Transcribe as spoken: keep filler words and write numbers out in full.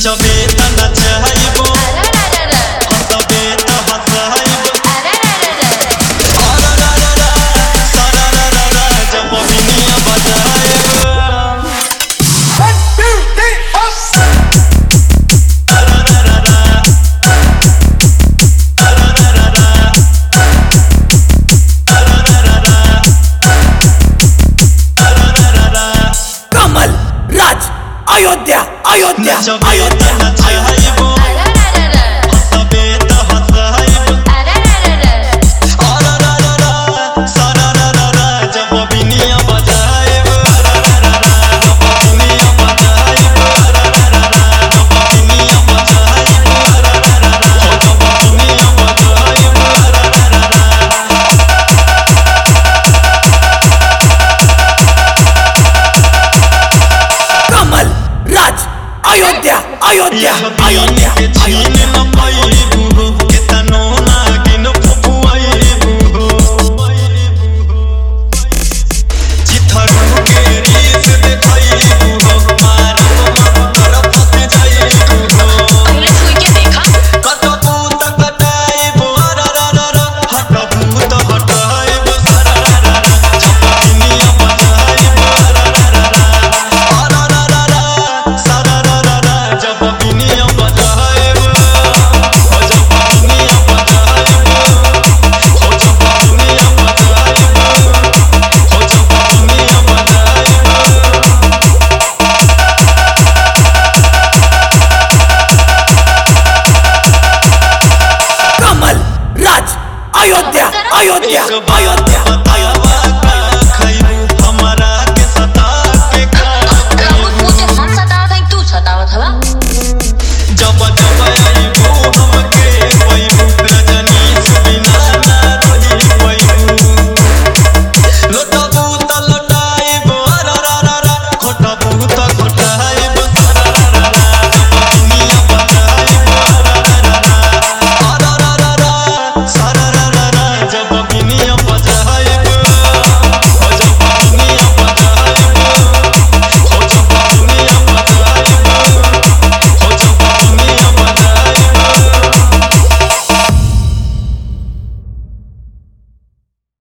नचबे त नचैबो हंसबे त हंसैबो जब बिनिया बजाएबो कमल राज अयोध्या अयोध्या अयोध्या नचैबो हंसबे त हंसैबो जब बिनिया बजाएबो जब बिनिया बजाएबो जब बिनिया बजाएबो जब बिनिया बजाएबो कमल राज अयोध्या अयोध्या अयोध्या छीन न पाइबो